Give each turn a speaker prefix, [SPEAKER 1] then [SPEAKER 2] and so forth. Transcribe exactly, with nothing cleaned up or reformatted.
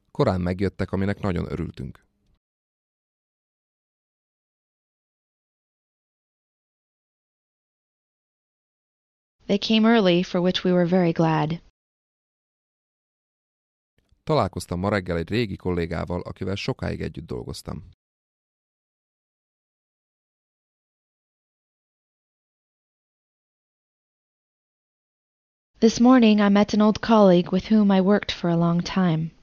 [SPEAKER 1] Korán megjöttek, aminek nagyon örültünk.
[SPEAKER 2] They came early, for which we were very glad.
[SPEAKER 1] Találkoztam ma reggel egy régi kollégával, akivel sokáig együtt dolgoztam.
[SPEAKER 2] This morning I met an old colleague with whom I worked for a long time.